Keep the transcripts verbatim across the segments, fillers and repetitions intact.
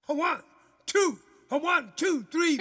A one, two, a one, two, three.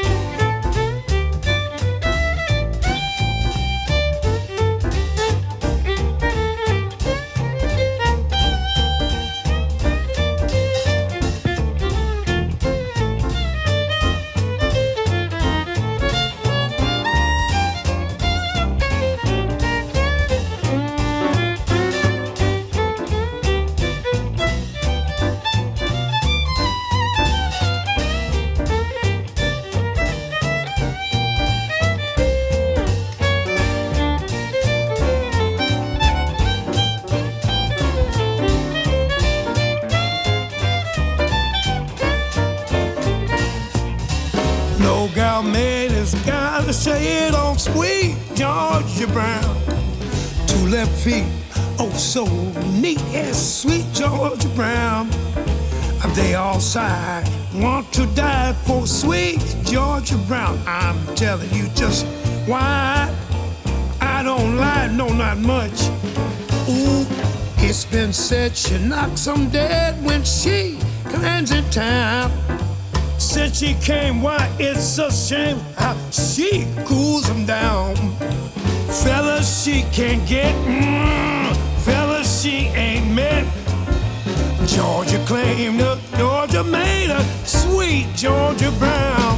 No gal made his gotta say it on sweet Georgia Brown. Two left feet, oh so neat as sweet Georgia Brown. They all sigh, want to die for sweet Georgia Brown. I'm telling you just why I don't lie, no not much. Ooh, it's been said she knocks 'em dead when she comes in town. Since she came, why it's a shame how she cools 'em down. Fellas she can't get, mm, fellas she ain't met. Georgia claimed her, Georgia made her, sweet Georgia Brown.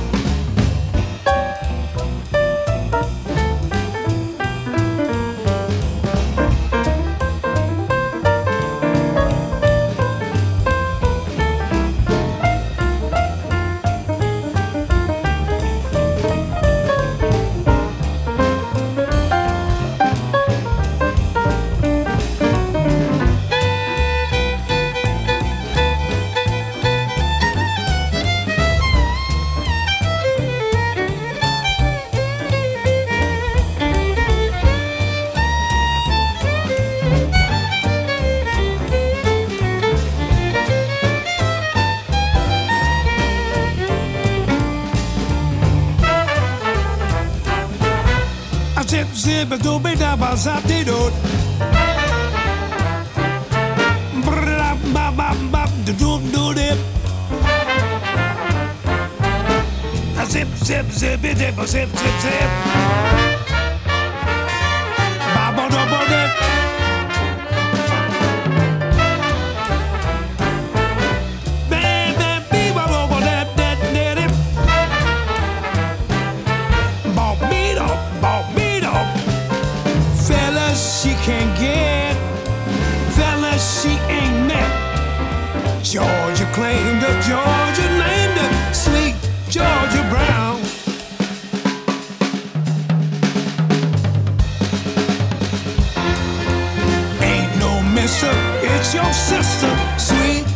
Zip, zip, do be da ba zap de do. Brap, bap, bap, bap, do do do dip. Zip, zip, zip, dip, zip, zip, zip. Ba ba do ba dip. Baby, be ba ba ba dip, dip, dip. Bop me up, bop me. Fellas she can't get, fellas she ain't met. Georgia claimed her, Georgia named her, sweet Georgia Brown. Ain't no mister, it's your sister, sweet